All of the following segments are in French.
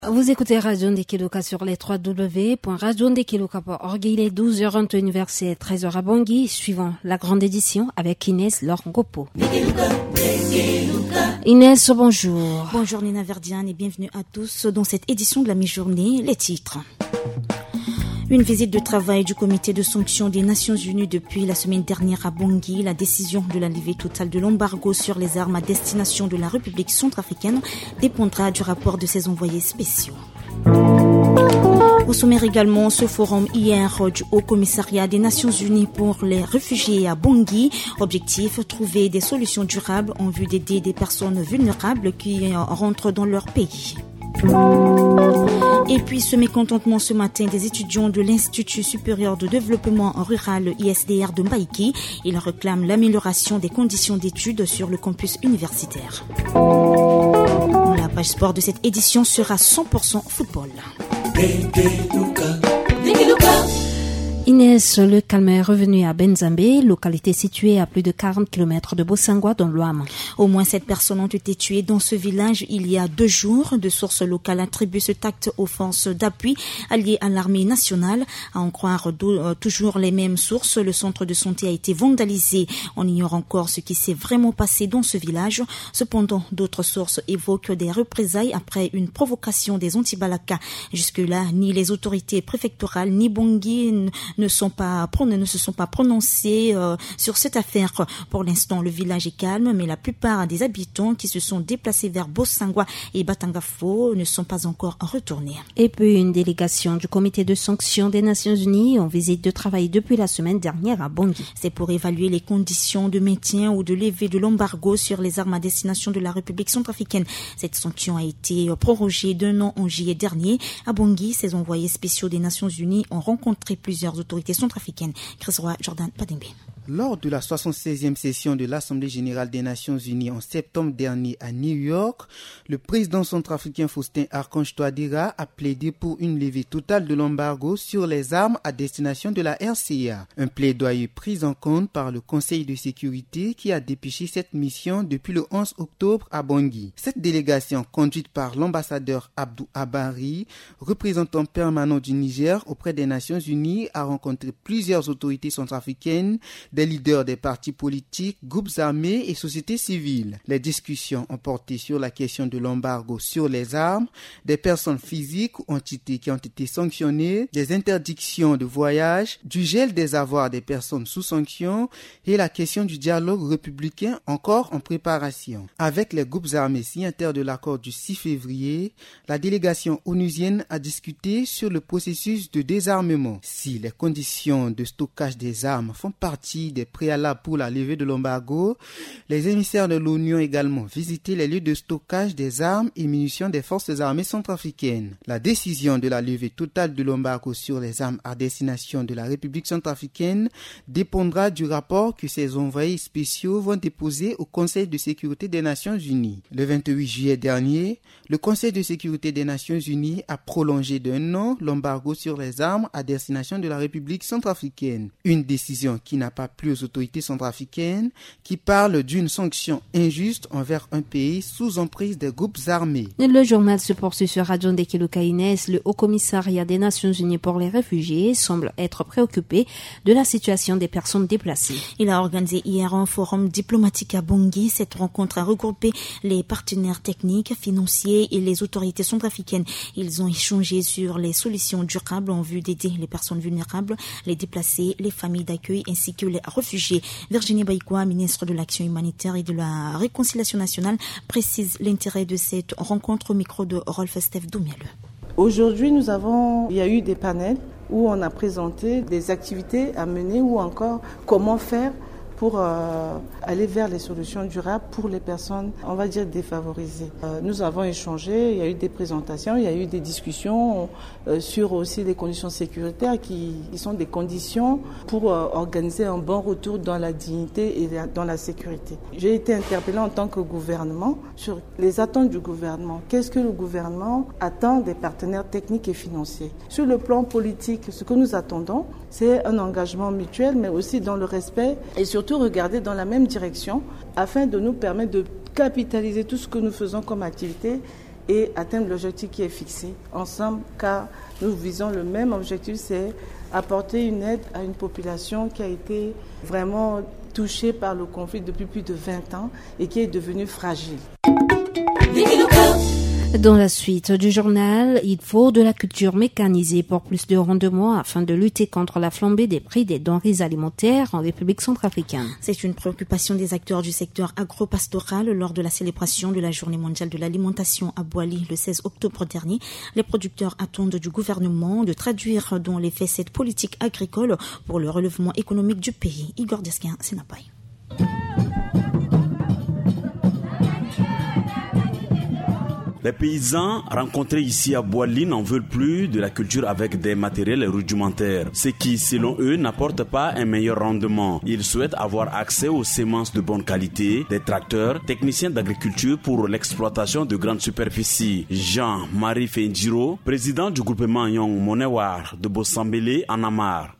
Vous écoutez Radio Ndekeloka sur les www.radiondekeloka.org. Il est 12h en université, 13h à Bangui, suivant la grande édition avec Inès Lorgopo. Inès, bonjour. Bonjour Nina Verdiane et bienvenue à tous dans cette édition de la mi-journée. Les titres. Une visite de travail du comité de sanctions des Nations Unies depuis la semaine dernière à Bangui. La décision de la levée totale de l'embargo sur les armes à destination de la République centrafricaine dépendra du rapport de ses envoyés spéciaux. Au sommaire également, ce forum hier du Haut Commissariat des Nations Unies pour les réfugiés à Bangui. Objectif, trouver des solutions durables en vue d'aider des personnes vulnérables qui rentrent dans leur pays. Et puis ce mécontentement ce matin des étudiants de l'Institut supérieur de développement rural ISDR de Mbaïki. Ils réclament l'amélioration des conditions d'études sur le campus universitaire. La page sport de cette édition sera 100% football. Inès, le calme est revenu à Benzambé, localité située à plus de 40 km de Bossangwa dans l'Ouam. Au moins 7 personnes ont été tuées dans ce village il y a 2 jours. De sources locales attribuent cet acte aux forces d'appui alliées à l'armée nationale. À en croire toujours les mêmes sources, le centre de santé a été vandalisé. On ignore encore ce qui s'est vraiment passé dans ce village. Cependant, d'autres sources évoquent des représailles après une provocation des anti-Balaka. Jusque-là, ni les autorités préfectorales ni Bangui ne se sont pas prononcés sur cette affaire. Pour l'instant, le village est calme, mais la plupart des habitants qui se sont déplacés vers Bossangwa et Batangafo ne sont pas encore retournés. Et puis, une délégation du comité de sanctions des Nations Unies en visite de travail depuis la semaine dernière à Bangui. C'est pour évaluer les conditions de maintien ou de levée de l'embargo sur les armes à destination de la République centrafricaine. Cette sanction a été prorogée d'1 an en juillet dernier. À Bangui, ces envoyés spéciaux des Nations Unies ont rencontré plusieurs autorités centrafricaines. Chris Roy, Jordan Padembe. Lors de la 76e session de l'Assemblée générale des Nations unies en septembre dernier à New York, le président centrafricain Faustin Archange Touadéra a plaidé pour une levée totale de l'embargo sur les armes à destination de la RCA. Un plaidoyer pris en compte par le Conseil de sécurité qui a dépêché cette mission depuis le 11 octobre à Bangui. Cette délégation, conduite par l'ambassadeur Abdou Abari, représentant permanent du Niger auprès des Nations unies, a rencontré plusieurs autorités centrafricaines, des leaders des partis politiques, groupes armés et sociétés civiles. Les discussions ont porté sur la question de l'embargo sur les armes, des personnes physiques ou entités qui ont été sanctionnées, des interdictions de voyage, du gel des avoirs des personnes sous sanction et la question du dialogue républicain encore en préparation. Avec les groupes armés signataires de l'accord du 6 février, la délégation onusienne a discuté sur le processus de désarmement. Si les conditions de stockage des armes font partie des préalables pour la levée de l'embargo, les émissaires de l'ONU ont également visité les lieux de stockage des armes et munitions des forces armées centrafricaines. La décision de la levée totale de l'embargo sur les armes à destination de la République centrafricaine dépendra du rapport que ces envoyés spéciaux vont déposer au Conseil de sécurité des Nations Unies. Le 28 juillet dernier, le Conseil de sécurité des Nations Unies a prolongé d'1 an l'embargo sur les armes à destination de la République centrafricaine. Une décision qui n'a pas plu aux autorités centrafricaines qui parlent d'une sanction injuste envers un pays sous emprise des groupes armés. Le journal se poursuit sur Radio Ndekeloka. Inès. Le Haut Commissariat des Nations Unies pour les réfugiés semble être préoccupé de la situation des personnes déplacées. Il a organisé hier un forum diplomatique à Bangui. Cette rencontre a regroupé les partenaires techniques, financiers et les autorités centrafricaines. Ils ont échangé sur les solutions durables en vue d'aider les personnes vulnérables, les déplacés, les familles d'accueil ainsi que les réfugiés. Virginie Baïkoua, ministre de l'Action humanitaire et de la Réconciliation nationale, précise l'intérêt de cette rencontre au micro de Rolf Steph Doumiel. Aujourd'hui, il y a eu des panels où on a présenté des activités à mener ou encore comment faire pour aller vers les solutions durables pour les personnes, on va dire, défavorisées. Nous avons échangé, il y a eu des présentations, il y a eu des discussions sur aussi les conditions sécuritaires qui sont des conditions pour organiser un bon retour dans la dignité et dans la sécurité. J'ai été interpellée en tant que gouvernement sur les attentes du gouvernement. Qu'est-ce que le gouvernement attend des partenaires techniques et financiers? Sur le plan politique, ce que nous attendons, c'est un engagement mutuel, mais aussi dans le respect et surtout regarder dans la même direction afin de nous permettre de capitaliser tout ce que nous faisons comme activité et atteindre l'objectif qui est fixé ensemble, car nous visons le même objectif, c'est apporter une aide à une population qui a été vraiment touchée par le conflit depuis plus de 20 ans et qui est devenue fragile. Dans la suite du journal, il faut de la culture mécanisée pour plus de rendement afin de lutter contre la flambée des prix des denrées alimentaires en République centrafricaine. C'est une préoccupation des acteurs du secteur agro-pastoral lors de la célébration de la Journée mondiale de l'alimentation à Bouali le 16 octobre dernier. Les producteurs attendent du gouvernement de traduire dans les faits cette politique agricole pour le relèvement économique du pays. Igor Desquin, Sénapaï. Les paysans rencontrés ici à Bouali n'en veulent plus de la culture avec des matériels rudimentaires, ce qui, selon eux, n'apporte pas un meilleur rendement. Ils souhaitent avoir accès aux semences de bonne qualité, des tracteurs, techniciens d'agriculture pour l'exploitation de grandes superficies. Jean-Marie Fendjiro, président du groupement Young Monewar de Bossambélé en Amar.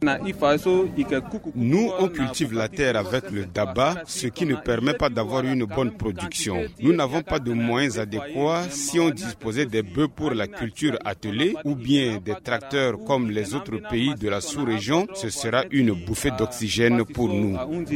Nous, on cultive la terre avec le daba, ce qui ne permet pas d'avoir une bonne production. Nous n'avons pas de moyens adéquats. Si on disposait des bœufs pour la culture attelée ou bien des tracteurs comme les autres pays de la sous-région, ce sera une bouffée d'oxygène pour nous.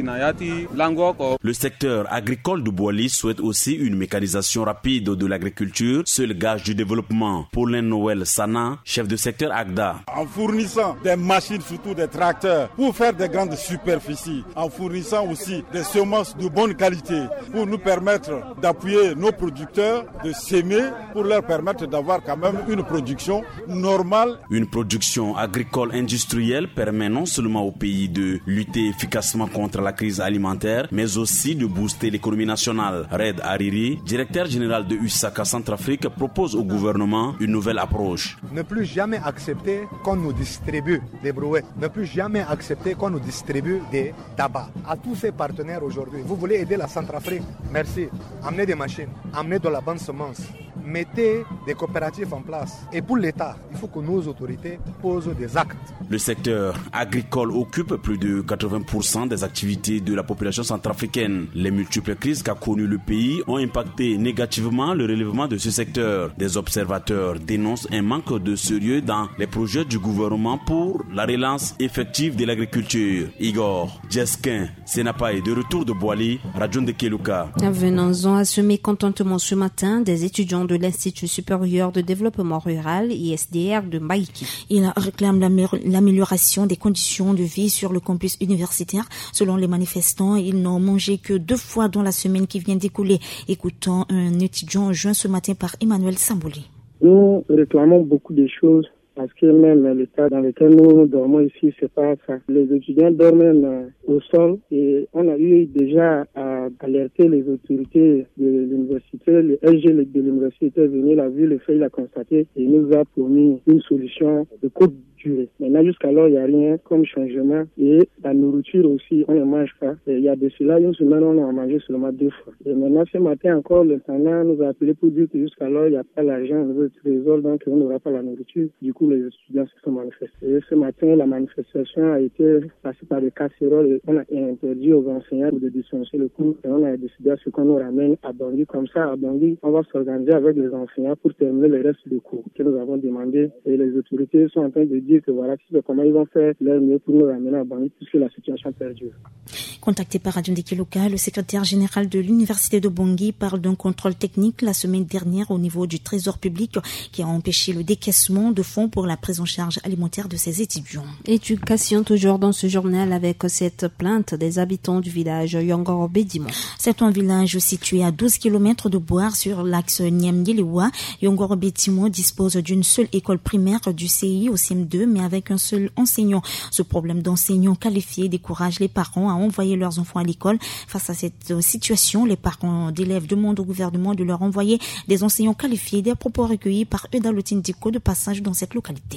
Le secteur agricole de Bouali souhaite aussi une mécanisation rapide de l'agriculture, seul gage du développement. Paulin Noël Sana, chef de secteur Agda. En fournissant des machines, surtout des tracteurs, pour faire des grandes superficies, en fournissant aussi des semences de bonne qualité, pour nous permettre d'appuyer nos producteurs, de s'aimer, pour leur permettre d'avoir quand même une production normale. Une production agricole industrielle permet non seulement au pays de lutter efficacement contre la crise alimentaire, mais aussi de booster l'économie nationale. Red Hariri, directeur général de USACA Centrafrique, propose au gouvernement une nouvelle approche. Ne plus jamais accepter qu'on nous distribue des brouettes, ne plus jamais accepter qu'on nous distribue des tabacs. À tous ces partenaires aujourd'hui, vous voulez aider la Centrafrique? Merci. Amenez des machines, amenez de la bonne semence. Mettez des coopératives en place. Et pour l'État, il faut que nos autorités posent des actes. Le secteur agricole occupe plus de 80% des activités de la population centrafricaine. Les multiples crises qu'a connues le pays ont impacté négativement le relèvement de ce secteur. Des observateurs dénoncent un manque de sérieux dans les projets du gouvernement pour la relance effective de l'agriculture. Igor Jesquin, Sénapaï, de retour de Bouali, Radio de Keluka. Venons-en à ce mécontentement ce matin des étudiants de l'Institut supérieur de développement rural, ISDR de Maïki. Ils réclament l'amélioration des conditions de vie sur le campus universitaire. Selon les manifestants, ils n'ont mangé que 2 fois dans la semaine qui vient d'écouler. Écoutons un étudiant joint ce matin par Emmanuel Sambouli. Nous réclamons beaucoup de choses. Parce que même l'état dans lequel nous dormons ici, c'est pas ça. Les étudiants dorment au sol et on a eu déjà à alerter les autorités de l'université. Le LG de l'université est venu, il a vu le fait, il a constaté et il nous a promis une solution de courte durée. Maintenant, jusqu'alors, il n'y a rien comme changement et la nourriture aussi, on ne mange pas. Et il y a de cela, une semaine, on a mangé seulement 2 fois. Et maintenant, ce matin encore, le pendant nous a appelé pour dire que jusqu'alors, il n'y a pas l'argent au niveau du trésor, donc on n'aura pas la nourriture. Du coup, les étudiants se sont manifestés. Et ce matin, la manifestation a été passée par des casseroles et on a interdit aux enseignants de dispenser le cours et on a décidé à ce qu'on nous ramène à Bangui. Comme ça, à Bangui, on va s'organiser avec les enseignants pour terminer le reste du cours que nous avons demandé. Et les autorités sont en train de dire que voilà, comment ils vont faire leur mieux pour nous ramener à Bangui puisque la situation perdure. Contacté par Radio Ndeke Local, le secrétaire général de l'université de Bangui parle d'un contrôle technique la semaine dernière au niveau du trésor public qui a empêché le décaissement de fonds pour la prise en charge alimentaire de ses étudiants. Éducation toujours dans ce journal avec cette plainte des habitants du village Yongoro Bedimo. C'est un village situé à 12 km de Boar sur l'axe Niamyelewa. Yongoro Bedimo dispose d'une seule école primaire du CI au CM2 mais avec un seul enseignant. Ce problème d'enseignants qualifiés décourage les parents à envoyer leurs enfants à l'école. Face à cette situation, les parents d'élèves demandent au gouvernement de leur envoyer des enseignants qualifiés. Des propos recueillis par Euda Lotindiko de passage dans cette localité.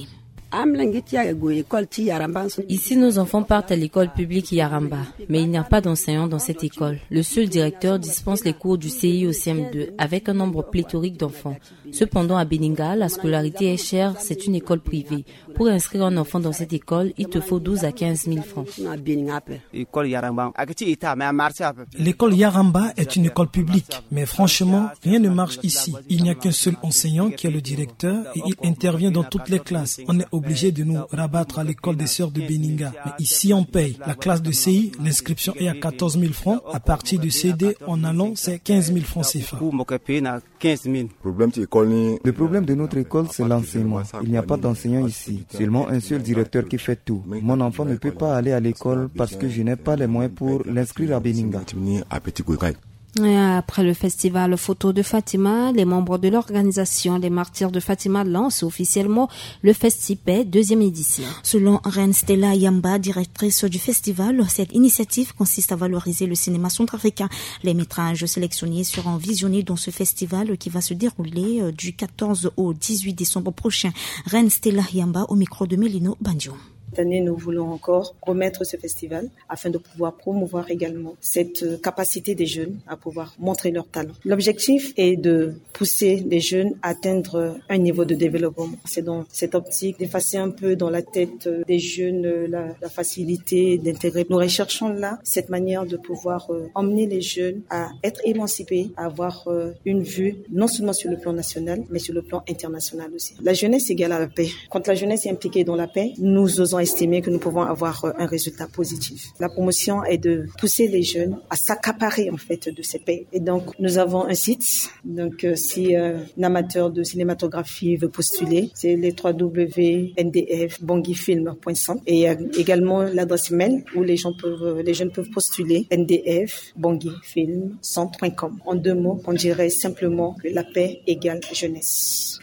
Ici, nos enfants partent à l'école publique Yaramba, mais il n'y a pas d'enseignants dans cette école. Le seul directeur dispense les cours du CI au CM2 avec un nombre pléthorique d'enfants. Cependant, à Beninga, la scolarité est chère, c'est une école privée. Pour inscrire un enfant dans cette école, il te faut 12 à 15 000 francs. L'école Yaramba est une école publique, mais franchement, rien ne marche ici. Il n'y a qu'un seul enseignant qui est le directeur et il intervient dans toutes les classes. On est obligé de nous rabattre à l'école des sœurs de Beninga. Mais ici, on paye. La classe de CI, l'inscription est à 14 000 francs. À partir de CD, en allant, c'est 15 000 francs CFA. Le problème de notre école, c'est l'enseignement. Il n'y a pas d'enseignant ici. Seulement un seul directeur qui fait tout. Mon enfant ne peut pas aller à l'école parce que je n'ai pas les moyens pour l'inscrire à Beninga. Après le festival photo de Fatima, les membres de l'organisation Les Martyrs de Fatima lancent officiellement le Festipay 2e édition. Selon Reine Stella Yamba, directrice du festival, cette initiative consiste à valoriser le cinéma centrafricain. Les métrages sélectionnés seront visionnés dans ce festival qui va se dérouler du 14 au 18 décembre prochain. Reine Stella Yamba au micro de Melino Bandio. Cette année, nous voulons encore remettre ce festival afin de pouvoir promouvoir également cette capacité des jeunes à pouvoir montrer leur talent. L'objectif est de pousser les jeunes à atteindre un niveau de développement. C'est dans cette optique d'effacer un peu dans la tête des jeunes la facilité d'intégrer. Nous recherchons là cette manière de pouvoir emmener les jeunes à être émancipés, à avoir une vue non seulement sur le plan national, mais sur le plan international aussi. La jeunesse égale à la paix. Quand la jeunesse est impliquée dans la paix, nous osons estimer que nous pouvons avoir un résultat positif. La promotion est de pousser les jeunes à s'accaparer en fait de ces paix. Et donc nous avons un site. Donc si un amateur de cinématographie veut postuler, c'est les www.ndfbongifilm.com et également l'adresse mail où les jeunes peuvent postuler ndfbongifilm.com. En 2 mots, on dirait simplement que la paix égale jeunesse.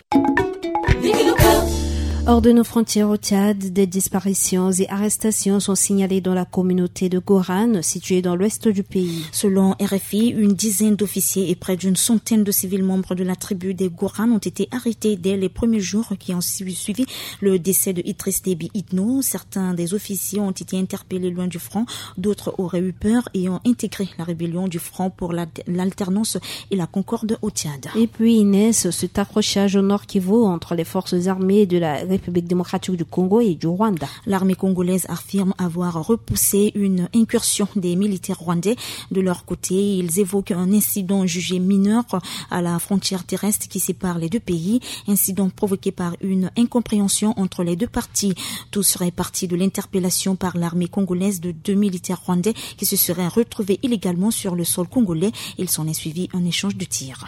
Hors de nos frontières au Tchad, des disparitions et arrestations sont signalées dans la communauté de Goran, située dans l'ouest du pays. Selon RFI, une dizaine d'officiers et près d'une centaine de civils membres de la tribu des Goran ont été arrêtés dès les premiers jours qui ont suivi le décès de Idriss Déby Itno. Certains des officiers ont été interpellés loin du front, d'autres auraient eu peur et ont intégré la rébellion du Front pour l'alternance et la concorde au Tchad. Et puis Inès, cet accrochage au Nord Kivu entre les forces armées de la République démocratique du Congo et du Rwanda. L'armée congolaise affirme avoir repoussé une incursion des militaires rwandais. De leur côté, ils évoquent un incident jugé mineur à la frontière terrestre qui sépare les deux pays, incident provoqué par une incompréhension entre les deux parties. Tout serait parti de l'interpellation par l'armée congolaise de 2 militaires rwandais qui se seraient retrouvés illégalement sur le sol congolais. Il s'en est suivi un échange de tirs.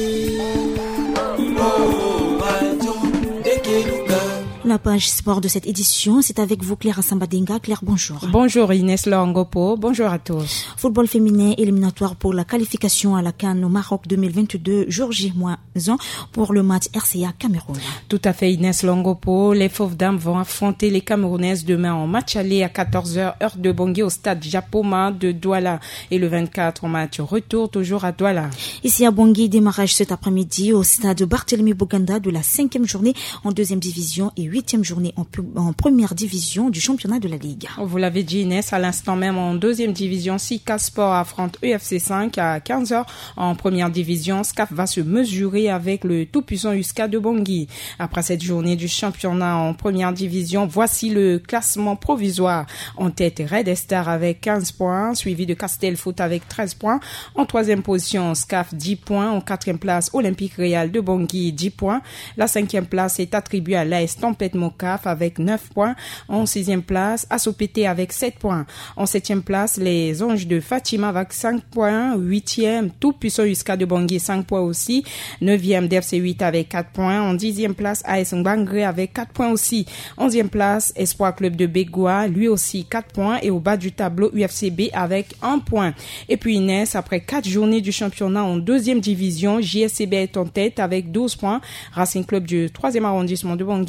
La page sport de cette édition, c'est avec vous Claire Assambadenga. Claire, bonjour. Bonjour Inès Longopo, bonjour à tous. Football féminin éliminatoire pour la qualification à la CAN au Maroc 2022, jour J-1 pour le match RCA Cameroun. Tout à fait Inès Longopo, les Fauves Dames vont affronter les Camerounaises demain en match aller à 14h heure de Bangui au stade Japoma de Douala et le 24 en match retour toujours à Douala. Ici à Bangui, démarrage cet après-midi au stade Barthélemy Boganda de la 5e journée en 2e division et 8e journée en première division du championnat de la Ligue. Vous l'avez dit Inès, à l'instant même en 2e division, Sika Sport affronte UFC 5 à 15h. En première division, SCAF va se mesurer avec le tout-puissant USCA de Bangui. Après cette journée du championnat en première division, voici le classement provisoire. En tête, Red Star avec 15 points, suivi de Castel Foot avec 13 points. En 3e position, SCAF 10 points. En 4e place, Olympique Réal de Bangui 10 points. La 5e place est attribuée à l'AS Tempête Mocaf avec 9 points. En 6e place, Assopété avec 7 points. En 7e place, les Anges de Fatima avec 5 points. 8e, tout-puissant USCA de Bangui 5 points aussi. 9e, DFC 8 avec 4 points. En 10e place, AS Ngbangre avec 4 points aussi. 11e place, Espoir Club de Bégoua, lui aussi 4 points. Et au bas du tableau, UFCB avec 1 point. Et puis Inès, après 4 journées du championnat en 2e division, JSCB est en tête avec 12 points. Racing Club du 3e arrondissement de Bangui, 2e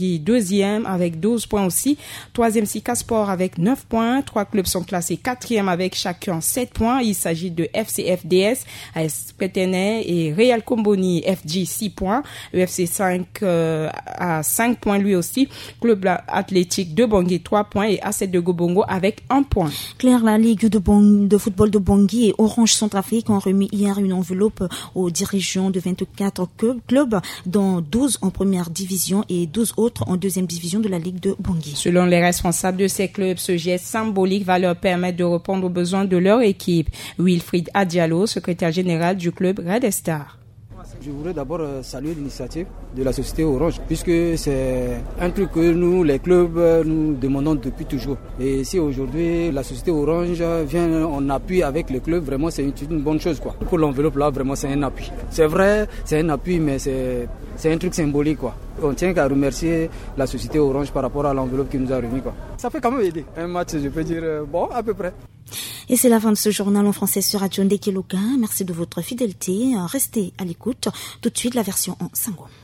deuxième avec 12 points aussi. Troisième, Sika Sport avec 9 points. 3 clubs sont classés quatrième avec chacun 7 points. Il s'agit de FCFDS, AS Prétenay et Real Comboni FG 6 points. EFC 5 à 5 points lui aussi. Club athlétique de Bangui 3 points et A7 de Gobongo avec 1 point. Claire, la Ligue de football de Bangui et Orange Centrafrique ont remis hier une enveloppe aux dirigeants de 24 clubs, dont 12 en première division et 12 autres en deuxième division de la Ligue de Bangui. Selon les responsables de ces clubs, ce geste symbolique va leur permettre de répondre aux besoins de leur équipe. Wilfried Adialo, secrétaire général du club Red Star. Je voudrais d'abord saluer l'initiative de la société Orange, puisque c'est un truc que nous, les clubs, nous demandons depuis toujours. Et si aujourd'hui la société Orange vient en appui avec les clubs, vraiment c'est une bonne chose, quoi. Pour l'enveloppe là, vraiment c'est un appui. C'est vrai, c'est un appui, mais c'est un truc symbolique, quoi. On tient qu'à remercier la société Orange par rapport à l'enveloppe qui nous a remis, quoi. Ça fait quand même aider. Un match, je peux dire, bon, à peu près. Et c'est la fin de ce journal en français sur Radio Ndekeloga. Merci de votre fidélité. Restez à l'écoute. Tout de suite, la version en Sango.